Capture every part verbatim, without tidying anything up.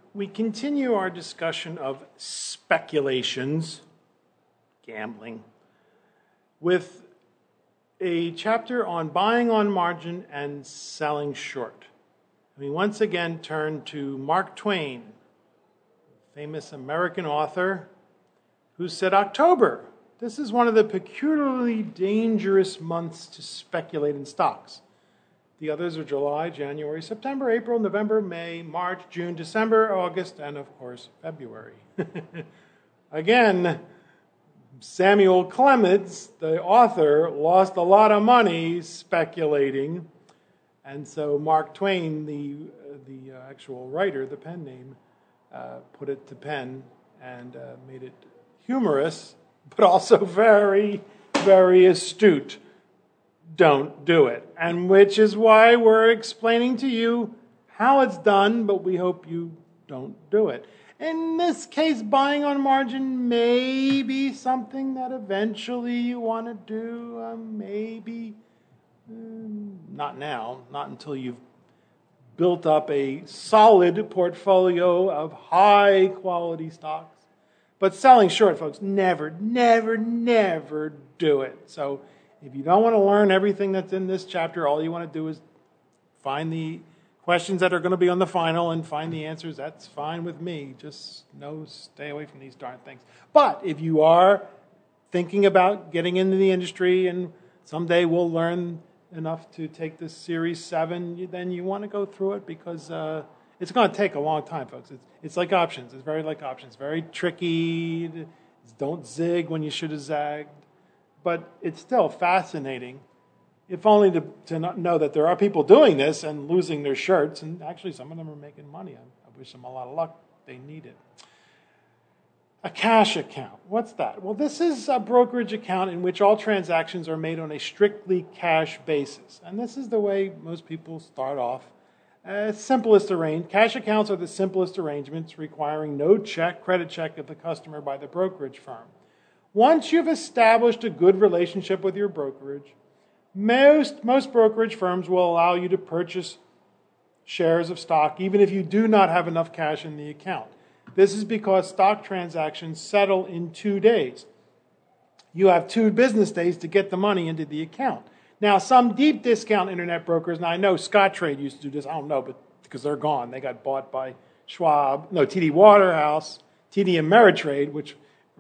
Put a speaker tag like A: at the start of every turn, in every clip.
A: we continue our discussion of speculations, gambling, with a chapter on buying on margin and selling short. We once again turn to Mark Twain, famous American author, who said, October, this is one of the peculiarly dangerous months to speculate in stocks. The others are July, January, September, April, November, May, March, June, December, August, and of course, February. Again, Samuel Clemens, the author, lost a lot of money speculating. And so Mark Twain, the, the uh, actual writer, the pen name, uh, put it to pen and uh, made it humorous, but also very, very astute. Don't do it. And which is why we're explaining to you how it's done, but we hope you don't do it. In this case, buying on margin may be something that eventually you want to do, uh, maybe. Mm, not now, not until you've built up a solid portfolio of high-quality stocks. But selling short, folks, never, never, never do it. So if you don't want to learn everything that's in this chapter, all you want to do is find the questions that are going to be on the final and find the answers. That's fine with me. Just no, stay away from these darn things. But if you are thinking about getting into the industry and someday we'll learn enough to take this Series seven, then you want to go through it because uh, it's going to take a long time, folks. It's, it's like options. It's very like options. Very tricky. Don't zig when you should have zagged. But it's still fascinating, if only to, to not know that there are people doing this and losing their shirts, and actually some of them are making money. I, I wish them a lot of luck. They need it. A cash account. What's that? Well, this is a brokerage account in which all transactions are made on a strictly cash basis. And this is the way most people start off. Uh, simplest arranged. Cash accounts are the simplest arrangements, requiring no check, credit check of the customer by the brokerage firm. Once you've established a good relationship with your brokerage, most, most brokerage firms will allow you to purchase shares of stock even if you do not have enough cash in the account. This is because stock transactions settle in two days. You have two business days to get the money into the account. Now, some deep discount internet brokers, and I know Scottrade used to do this, I don't know, but because they're gone. They got bought by Schwab, no, T D Waterhouse, T D Ameritrade, which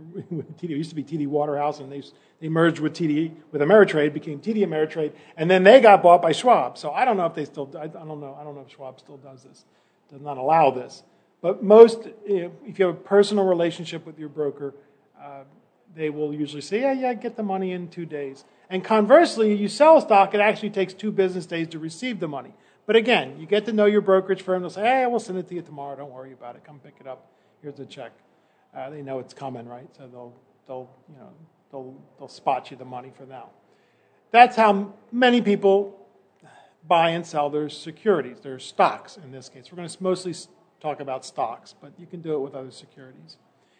A: T D used to be T D Waterhouse, and they they merged with T D with Ameritrade, became T D Ameritrade, and then they got bought by Schwab. So I don't know if they still. I don't know. I don't know if Schwab still does this. Does not allow this. But most, if you have a personal relationship with your broker, uh, they will usually say, "Yeah, yeah, get the money in two days." And conversely, you sell a stock, it actually takes two business days to receive the money. But again, you get to know your brokerage firm. They'll say, "Hey, we'll send it to you tomorrow. Don't worry about it. Come pick it up. Here's the check." Uh, they know it's coming, right? So they'll, they'll, you know, they'll, they'll spot you the money for now. That's how many people buy and sell their securities, their stocks in this case. We're going to mostly talk about stocks, but you can do it with other securities.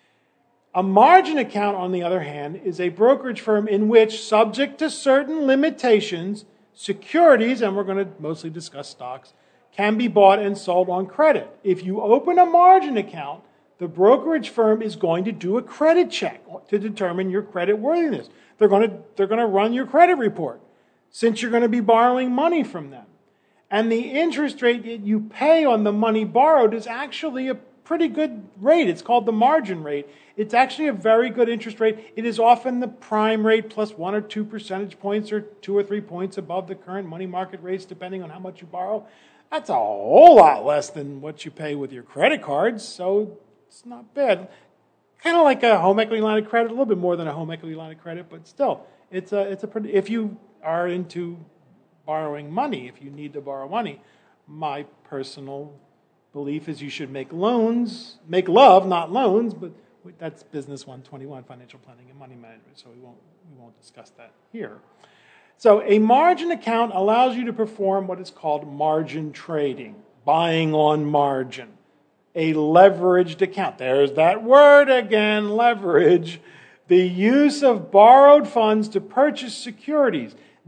A: A margin account, on the other hand, is a brokerage firm in which, subject to certain limitations, securities, and we're going to mostly discuss stocks, can be bought and sold on credit. If you open a margin account, the brokerage firm is going to do a credit check to determine your credit worthiness. They're going to, they're going to run your credit report since you're going to be borrowing money from them. And the interest rate that you pay on the money borrowed is actually a pretty good rate. It's called the margin rate. It's actually a very good interest rate. It is often the prime rate plus one or two percentage points or two or three points above the current money market rates, depending on how much you borrow. That's a whole lot less than what you pay with your credit cards, so it's not bad. Kind of like a home equity line of credit, a little bit more than a home equity line of credit, but still, it's a it's a pretty. If you are into borrowing money, if you need to borrow money, my personal belief is you should make loans, make love, not loans, but that's Business one twenty-one, financial planning and money management, so we won't we won't discuss that here. So a margin account allows you to perform what is called margin trading, buying on margin. A leveraged account. There's that word again, leverage. The use of borrowed funds to purchase securities.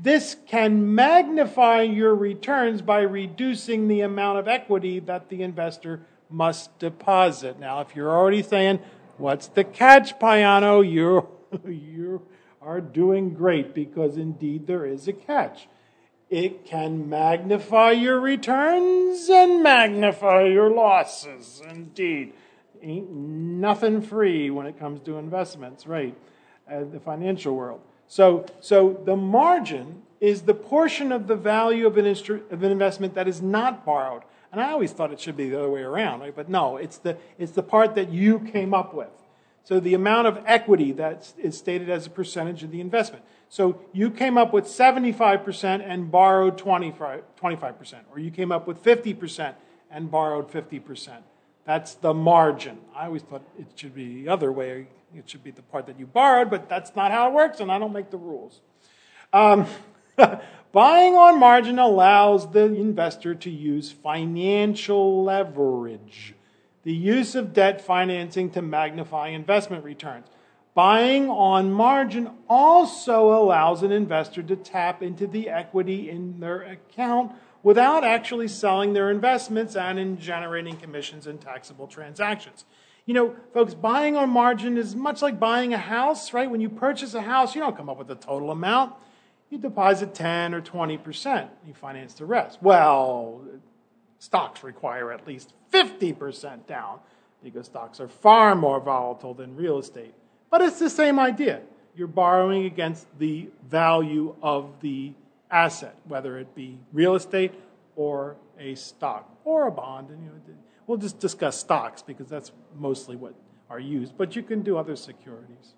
A: This can magnify your returns by reducing the amount of equity that the investor must deposit. Now, if you're already saying, what's the catch, Payano? You you are doing great, because indeed there is a catch. It can magnify your returns and magnify your losses. Indeed. Ain't nothing free when it comes to investments, right? Uh, the financial world. So, so the margin is the portion of the value of an, instru- of an investment that is not borrowed. And I always thought it should be the other way around, right? But no, it's the, it's the part that you came up with. So the amount of equity that is stated as a percentage of the investment. So you came up with seventy-five percent and borrowed twenty-five percent. Or you came up with fifty percent and borrowed fifty percent. That's the margin. I always thought it should be the other way. It should be the part that you borrowed, but that's not how it works, and I don't make the rules. Um, buying on margin allows the investor to use financial leverage, the use of debt financing to magnify investment returns. Buying on margin also allows an investor to tap into the equity in their account without actually selling their investments and in generating commissions and taxable transactions. You know, folks, buying on margin is much like buying a house, right? When you purchase a house, you don't come up with the total amount. You deposit ten or twenty percent. You finance the rest. Well, stocks require at least fifty percent down because stocks are far more volatile than real estate. But it's the same idea. You're borrowing against the value of the asset, whether it be real estate or a stock or a bond. And you know, we'll just discuss stocks because that's mostly what are used, but you can do other securities.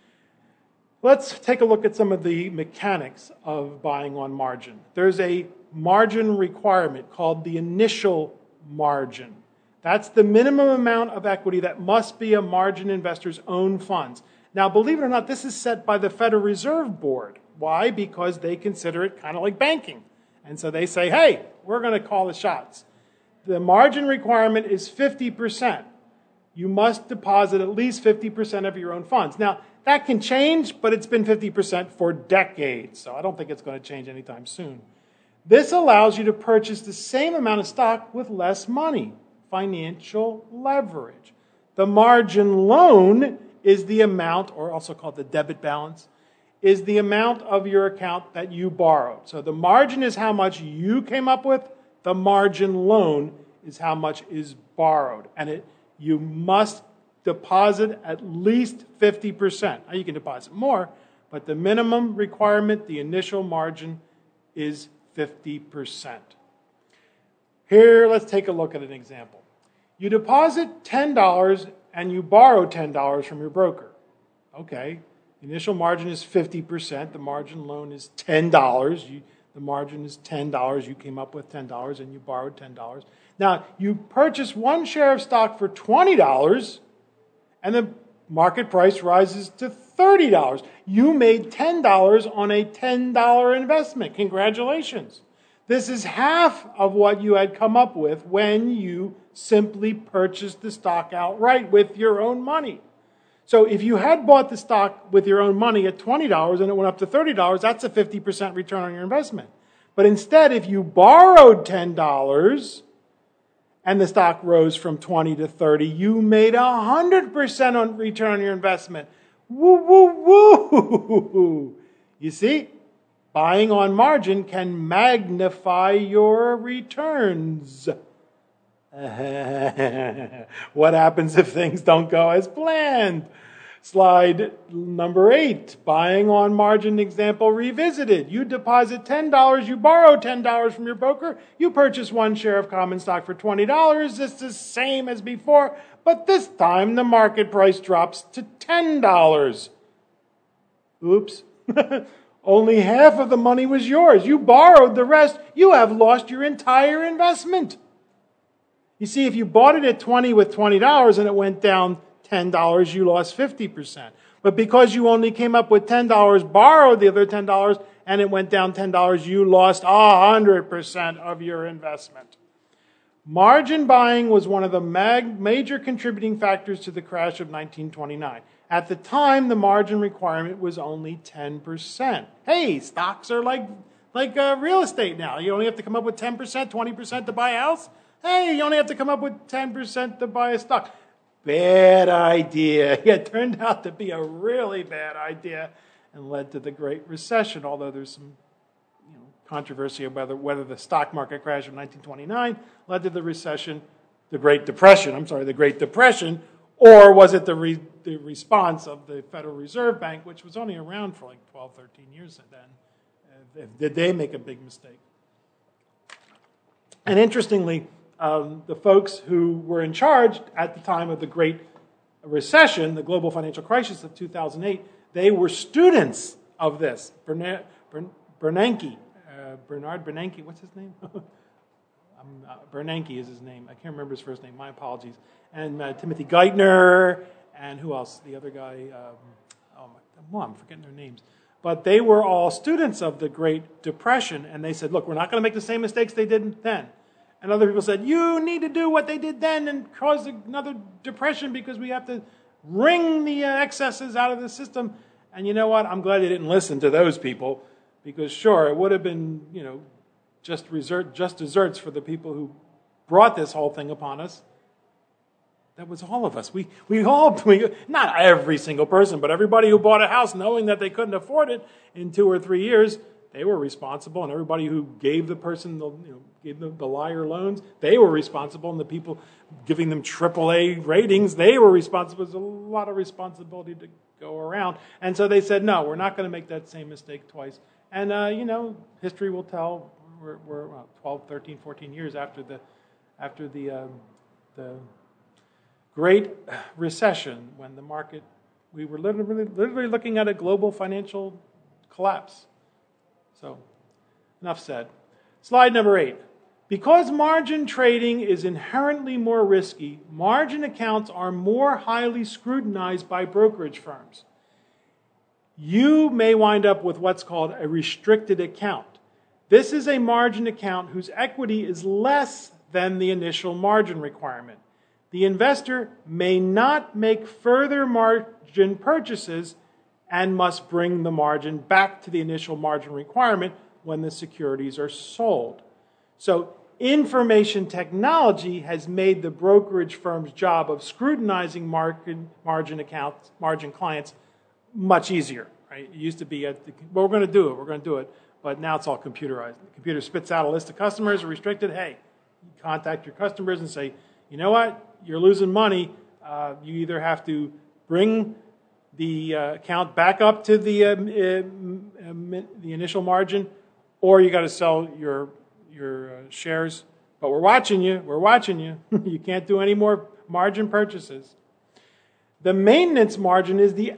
A: Let's take a look at some of the mechanics of buying on margin. There's a margin requirement called the initial margin. That's the minimum amount of equity that must be a margin investor's own funds. Now, believe it or not, this is set by the Federal Reserve Board. Why? Because they consider it kind of like banking. And so they say, hey, we're going to call the shots. The margin requirement is fifty percent. You must deposit at least fifty percent of your own funds. Now, that can change, but it's been fifty percent for decades, so I don't think it's going to change anytime soon. This allows you to purchase the same amount of stock with less money, financial leverage. The margin loan is the amount, or also called the debit balance, is the amount of your account that you borrowed. So the margin is how much you came up with. The margin loan is how much is borrowed. And it you must deposit at least fifty percent. Now you can deposit more, but the minimum requirement, the initial margin, is fifty percent. Here, let's take a look at an example. You deposit ten dollars and you borrow ten dollars from your broker. Okay. The initial margin is fifty percent. The margin loan is ten dollars. You, the margin is ten dollars. You came up with ten dollars and you borrowed ten dollars. Now, you purchase one share of stock for twenty dollars and the market price rises to thirty dollars. You made ten dollars on a ten dollars investment. Congratulations. This is half of what you had come up with when you simply purchased the stock outright with your own money. So if you had bought the stock with your own money at twenty dollars and it went up to thirty dollars, that's a fifty percent return on your investment. But instead, if you borrowed ten dollars and the stock rose from twenty to thirty, you made one hundred percent on return on your investment. Woo, woo, woo! You see, buying on margin can magnify your returns. What happens if things don't go as planned? Slide number eight, buying on margin example revisited. You deposit ten dollars, you borrow ten dollars from your broker, you purchase one share of common stock for twenty dollars. It's the same as before, but this time the market price drops to ten dollars. Oops. Only half of the money was yours. You borrowed the rest. You have lost your entire investment. You see, if you bought it at twenty with twenty dollars and it went down ten dollars, you lost fifty percent. But because you only came up with ten dollars, borrowed the other ten dollars, and it went down ten dollars, you lost one hundred percent of your investment. Margin buying was one of the mag- major contributing factors to the crash of nineteen twenty-nine. At the time, the margin requirement was only ten percent. Hey, stocks are like, like uh, real estate now. You only have to come up with ten percent, twenty percent to buy a house. Hey, you only have to come up with ten percent to buy a stock. Bad idea. It turned out to be a really bad idea and led to the Great Recession, although there's some you know, controversy about whether, whether the stock market crash of nineteen twenty-nine led to the recession, the Great Depression, I'm sorry, the Great Depression, or was it the, re, the response of the Federal Reserve Bank, which was only around for like twelve, thirteen years then? Uh, did they make a big mistake? And interestingly, um, the folks who were in charge at the time of the Great Recession, the global financial crisis of two thousand eight, they were students of this. Bernanke, Bernanke, uh, Bernard Bernanke, what's his name? um, uh, Bernanke is his name. I can't remember his first name. My apologies. And uh, Timothy Geithner, and who else? The other guy. Um, oh my, well, I'm forgetting their names. But they were all students of the Great Depression, and they said, look, we're not going to make the same mistakes they did then. And other people said, you need to do what they did then and cause another depression because we have to wring the uh, excesses out of the system. And you know what? I'm glad they didn't listen to those people because, sure, it would have been, you know, just, resert, just desserts for the people who brought this whole thing upon us. That was all of us. We we all, we, not every single person, but everybody who bought a house knowing that they couldn't afford it in two or three years, they were responsible. And everybody who gave the person, the, you know, gave the, the liar loans, they were responsible. And the people giving them triple A ratings, they were responsible. There's a lot of responsibility to go around. And so they said, no, we're not going to make that same mistake twice. And, uh, you know, history will tell, we're, we're well, twelve, thirteen, fourteen years after the, after the, um, the Great Recession, when the market, we were literally, literally looking at a global financial collapse. So, enough said. Slide number eight. Because margin trading is inherently more risky, margin accounts are more highly scrutinized by brokerage firms. You may wind up with what's called a restricted account. This is a margin account whose equity is less than the initial margin requirement. The investor may not make further margin purchases and must bring the margin back to the initial margin requirement when the securities are sold. So information technology has made the brokerage firm's job of scrutinizing margin, margin accounts, margin clients much easier. Right? It used to be, at the, well, we're going to do it, we're going to do it, but now it's all computerized. The computer spits out a list of customers, restricted, hey, you contact your customers and say, you know what? You're losing money. Uh, you either have to bring the uh, account back up to the uh, uh, the initial margin, or you got to sell your your uh, shares. But we're watching you. We're watching you. You can't do any more margin purchases. The maintenance margin is the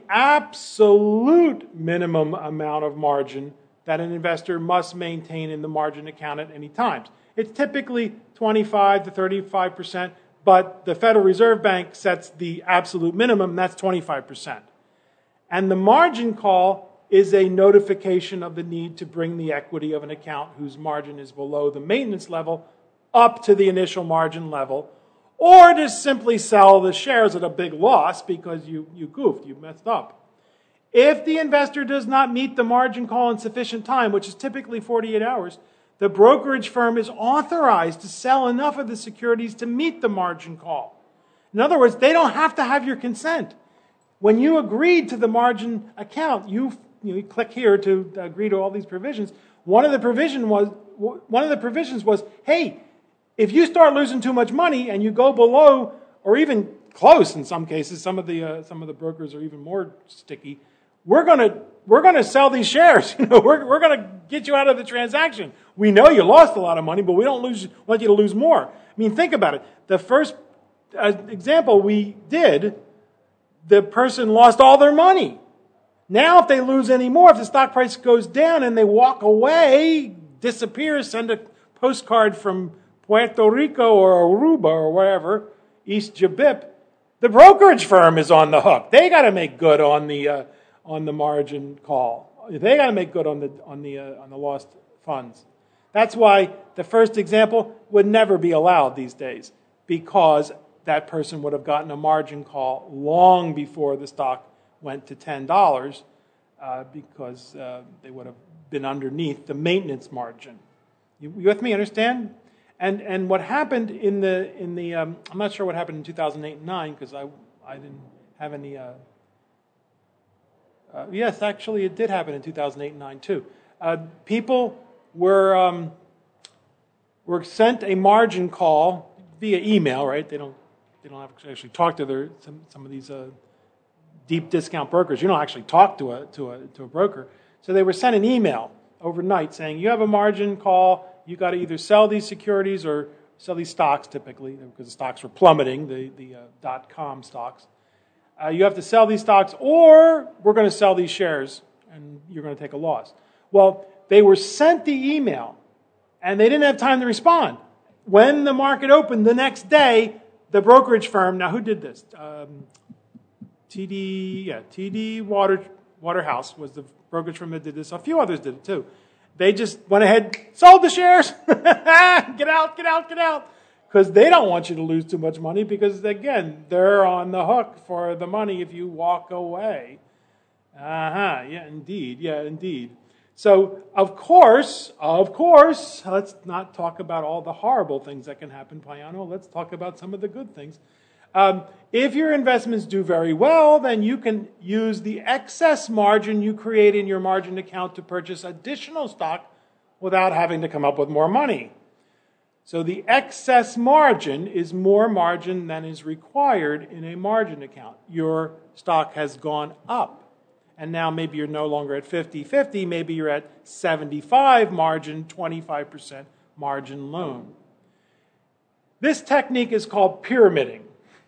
A: absolute minimum amount of margin that an investor must maintain in the margin account at any time. It's typically twenty-five to thirty-five percent. But the Federal Reserve Bank sets the absolute minimum, and that's twenty-five percent. And the margin call is a notification of the need to bring the equity of an account whose margin is below the maintenance level up to the initial margin level, or to simply sell the shares at a big loss because you, you goofed, you messed up. If the investor does not meet the margin call in sufficient time, which is typically forty-eight hours, the brokerage firm is authorized to sell enough of the securities to meet the margin call. In other words, they don't have to have your consent. When you agreed to the margin account, you, you, know, you click here to agree to all these provisions. One of the provision was one of the provisions was, hey, if you start losing too much money and you go below or even close in some cases, some of the uh, some of the brokers are even more sticky. We're gonna we're gonna sell these shares. You know, we're we're gonna get you out of the transaction. We know you lost a lot of money, but we don't lose, want you to lose more. I mean, think about it. The first uh, example we did, the person lost all their money. Now, if they lose any more, if the stock price goes down and they walk away, disappear, send a postcard from Puerto Rico or Aruba or wherever, East Jabip, the brokerage firm is on the hook. They got to make good on the uh, on the margin call. They got to make good on the on the uh, on the lost funds. That's why the first example would never be allowed these days, because that person would have gotten a margin call long before the stock went to ten dollars uh, because uh, they would have been underneath the maintenance margin. You, you with me? Understand? And and what happened in the in the um, I'm not sure what happened in two thousand eight and nine because I I didn't have any. Uh, uh, yes, actually, it did happen in two thousand eight and nine too. Uh, people were um, were sent a margin call via email. Right? They don't they don't have to actually talk to their some some of these uh, deep discount brokers. You don't actually talk to a to a to a broker. So they were sent an email overnight saying you have a margin call. You got to either sell these securities or sell these stocks, typically, because the stocks were plummeting, the, the uh, dot-com stocks. Uh, you have to sell these stocks, or we're going to sell these shares, and you're going to take a loss. Well, they were sent the email, and they didn't have time to respond. When the market opened the next day, the brokerage firm, now who did this? Um, T D, yeah, T D Water, Waterhouse was the brokerage firm that did this. A few others did it, too. They just went ahead, sold the shares. Get out, get out, get out. Because they don't want you to lose too much money because, again, they're on the hook for the money if you walk away. Uh-huh, yeah, indeed, yeah, indeed. So, of course, of course, let's not talk about all the horrible things that can happen, Payano. Let's talk about some of the good things. Um, if your investments do very well, then you can use the excess margin you create in your margin account to purchase additional stock without having to come up with more money. So the excess margin is more margin than is required in a margin account. Your stock has gone up. And now maybe you're no longer at fifty-fifty, maybe you're at seventy-five margin, twenty-five percent margin loan. This technique is called pyramiding.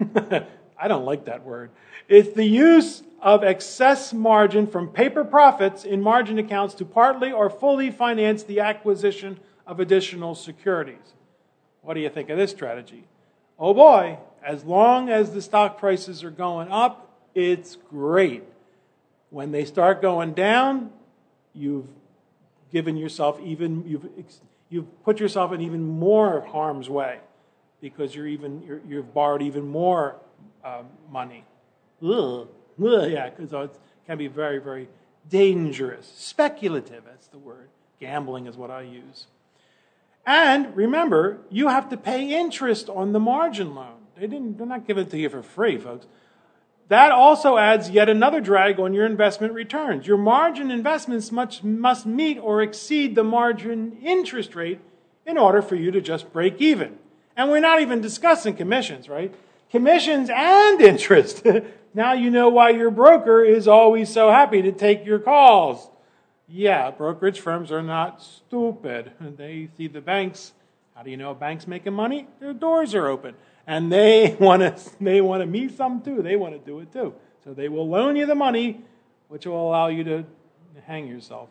A: I don't like that word. It's the use of excess margin from paper profits in margin accounts to partly or fully finance the acquisition of additional securities. What do you think of this strategy? Oh boy, as long as the stock prices are going up, it's great. When they start going down, you've given yourself even, you've, you've put yourself in even more harm's way. Because you're even you're, you've borrowed even more uh, money. Ugh. Ugh, yeah, because it can be very, very dangerous. Speculative, that's the word. Gambling is what I use. And remember, you have to pay interest on the margin loan. They didn't, they're not giving it to you for free, folks. That also adds yet another drag on your investment returns. Your margin investments must, must meet or exceed the margin interest rate in order for you to just break even. And we're not even discussing commissions, right? Commissions and interest. Now you know why your broker is always so happy to take your calls. Yeah, brokerage firms are not stupid. They see the banks. How do you know a bank's making money? Their doors are open. And they want to they want to meet some too. They want to do it too. So they will loan you the money, which will allow you to hang yourself.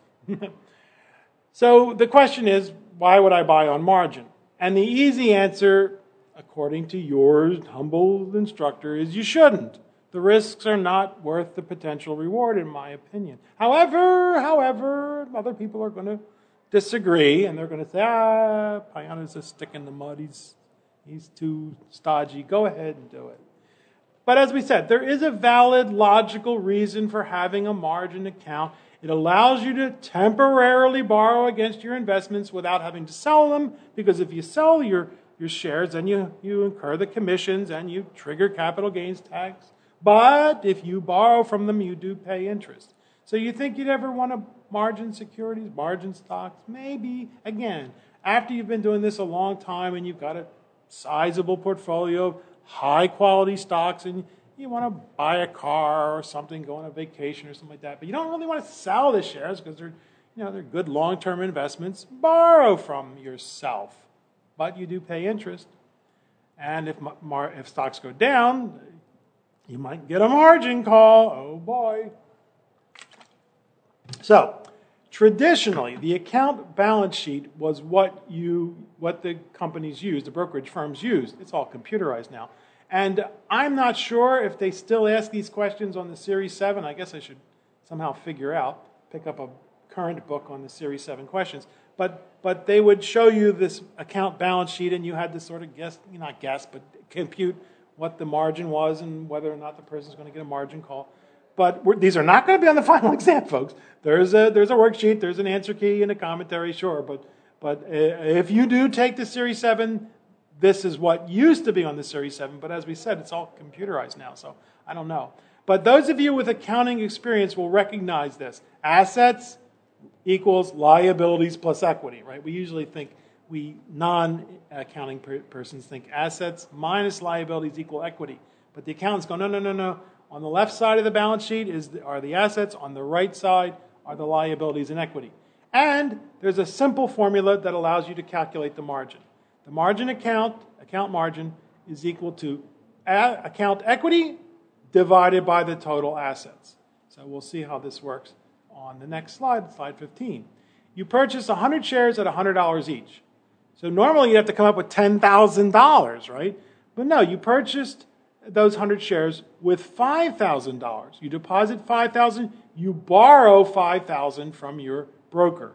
A: So the question is, why would I buy on margin? And the easy answer, according to your humble instructor, is you shouldn't. The risks are not worth the potential reward, in my opinion. However, however, other people are going to disagree, and they're going to say, ah, Payano's a stick in the mud. He's, he's too stodgy. Go ahead and do it. But as we said, there is a valid, logical reason for having a margin account. It allows you to temporarily borrow against your investments without having to sell them, because if you sell your, your shares, then you, you incur the commissions and you trigger capital gains tax. But if you borrow from them, you do pay interest. So you think you'd ever want to margin securities, margin stocks? Maybe. Again, after you've been doing this a long time and you've got a sizable portfolio of high-quality stocks and you want to buy a car or something, go on a vacation or something like that, but you don't really want to sell the shares because they're, you know, they're good long-term investments. Borrow from yourself, but you do pay interest. And if mar- if stocks go down, you might get a margin call. Oh boy! So, traditionally, the account balance sheet was what you what the companies used, the brokerage firms used. It's all computerized now. And I'm not sure if they still ask these questions on the Series seven. I guess I should somehow figure out, pick up a current book on the Series seven questions. But but they would show you this account balance sheet, and you had to sort of guess, not guess, but compute what the margin was and whether or not the person's going to get a margin call. but we're, these are not going to be on the final exam, folks. There's a there's a worksheet, there's an answer key and a commentary, sure, but but if you do take the Series seven, this is what used to be on the Series seven, but as we said, it's all computerized now, so I don't know. But those of you with accounting experience will recognize this. Assets equals liabilities plus equity, right? We usually think, we non-accounting per- persons think assets minus liabilities equal equity. But the accountants go, no, no, no, no. On the left side of the balance sheet is the, are the assets. On the right side are the liabilities and equity. And there's a simple formula that allows you to calculate the margin. The margin account, account margin, is equal to a- account equity divided by the total assets. So we'll see how this works on the next slide, slide fifteen. You purchase one hundred shares at one hundred dollars each. So normally you have to come up with ten thousand dollars, right? But no, you purchased those one hundred shares with five thousand dollars. You deposit five thousand dollars, you borrow five thousand dollars from your broker.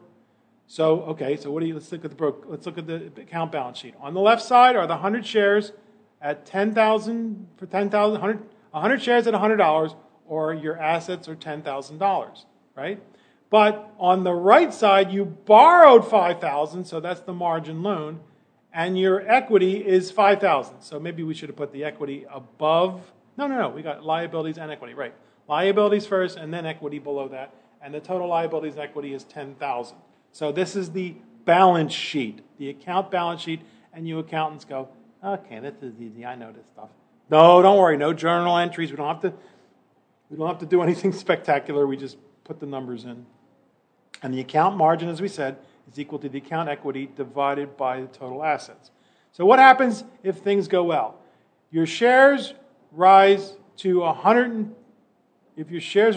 A: So, okay, so what do you, let's look at the broker, let's look at the account balance sheet. On the left side are the one hundred shares at ten thousand dollars, for ten thousand dollars, one hundred shares at one hundred dollars, or your assets are ten thousand dollars, right? But on the right side, you borrowed five thousand dollars, so that's the margin loan, and your equity is five thousand dollars. So maybe we should have put the equity above. No, no, no, we got liabilities and equity, right. Liabilities first, and then equity below that, and the total liabilities and equity is ten thousand dollars. So this is the balance sheet, the account balance sheet, and you accountants go, okay, this is easy, I know this stuff. No, don't worry, no journal entries. We don't have to, we don't have to do anything spectacular. We just put the numbers in. And the account margin, as we said, is equal to the account equity divided by the total assets. So what happens if things go well? Your shares rise to one hundred, if your shares,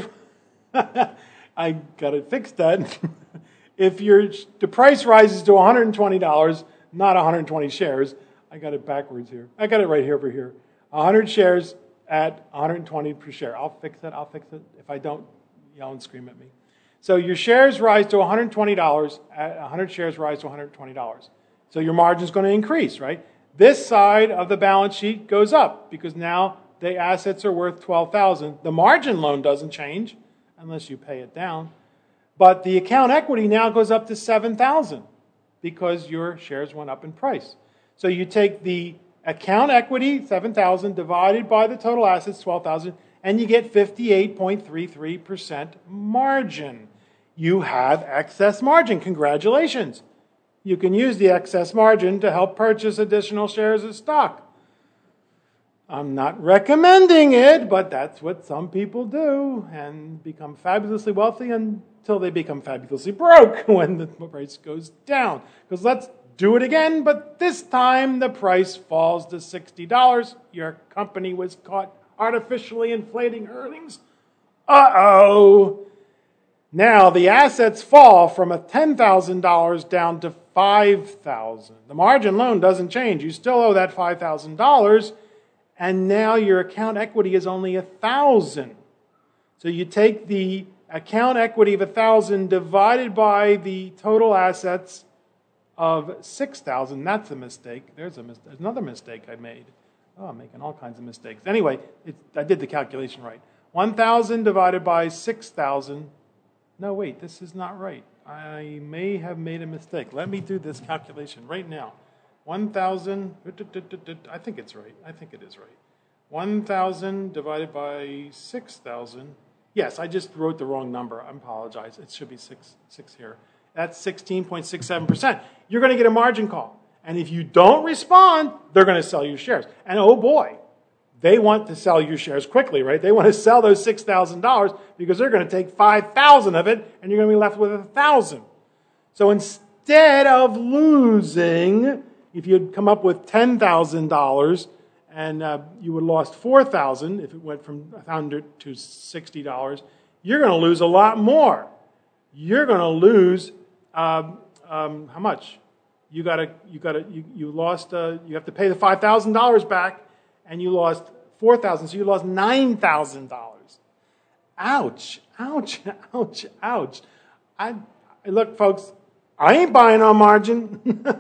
A: I got to fix that. If your the price rises to one hundred twenty dollars, not one hundred twenty shares, I got it backwards here. I got it right here over here. one hundred shares at one hundred twenty per share. I'll fix it. I'll fix it. If I don't, yell and scream at me. So your shares rise to one hundred twenty dollars. At one hundred shares rise to one hundred twenty dollars. So your margin is going to increase, right? This side of the balance sheet goes up because now the assets are worth twelve thousand dollars. The margin loan doesn't change unless you pay it down. But the account equity now goes up to seven thousand dollars because your shares went up in price. So you take the account equity, seven thousand dollars, divided by the total assets, twelve thousand dollars, and you get fifty-eight point three three percent margin. You have excess margin. Congratulations. You can use the excess margin to help purchase additional shares of stock. I'm not recommending it, but that's what some people do and become fabulously wealthy until they become fabulously broke when the price goes down. Because let's do it again, but this time the price falls to sixty dollars. Your company was caught artificially inflating earnings. Uh-oh. Now the assets fall from ten thousand dollars down to five thousand dollars. The margin loan doesn't change. You still owe that five thousand dollars. And now your account equity is only one thousand dollars. So you take the account equity of one thousand dollars divided by the total assets of six thousand dollars. That's a mistake. There's, a mis- there's another mistake I made. Oh, I'm making all kinds of mistakes. Anyway, it, I did the calculation right. one thousand divided by six thousand. No, wait, this is not right. I may have made a mistake. Let me do this calculation right now. one thousand, I think it's right. I think it is right. one thousand divided by six thousand. Yes, I just wrote the wrong number. I apologize. It should be six, six here. That's sixteen point six seven percent. You're going to get a margin call. And if you don't respond, they're going to sell your shares. And oh boy, they want to sell your shares quickly, right? They want to sell those six thousand dollars because they're going to take five thousand dollars of it and you're going to be left with one thousand dollars. So instead of losing, if you'd come up with ten thousand dollars and uh, you would have lost four thousand dollars if it went from one hundred dollars to sixty dollars, you're going to lose a lot more. You're going to lose, um, um, how much? You got to, you got to, you, you lost, uh, you have to pay the five thousand dollars back and you lost four thousand dollars, so you lost nine thousand dollars. Ouch, ouch, ouch, ouch. I, look, folks, I ain't buying on margin.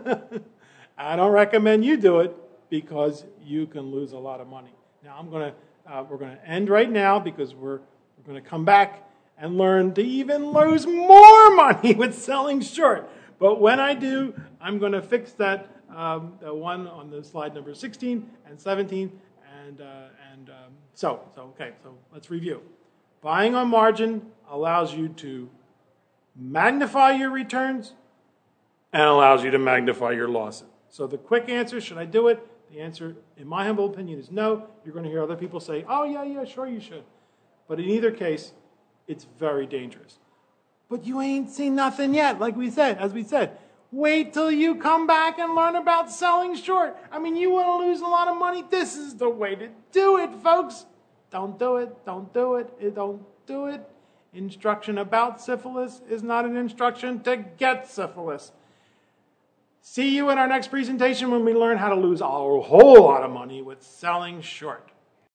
A: I don't recommend you do it because you can lose a lot of money. Now I'm going to uh, we're going to end right now because we're We're going to come back and learn to even lose more money with selling short. But when I do, I'm going to fix that um, the one on the slide number sixteen and seventeen. And, uh, and um, so, so, okay, so let's review. Buying on margin allows you to magnify your returns and allows you to magnify your losses. So the quick answer, should I do it? The answer, in my humble opinion, is no. You're going to hear other people say, oh, yeah, yeah, sure you should. But in either case, it's very dangerous. But you ain't seen nothing yet, like we said, as we said. Wait till you come back and learn about selling short. I mean, you want to lose a lot of money? This is the way to do it, folks. Don't do it. Don't do it. Don't do it. Instruction about syphilis is not an instruction to get syphilis. See you in our next presentation when we learn how to lose a whole lot of money with selling short.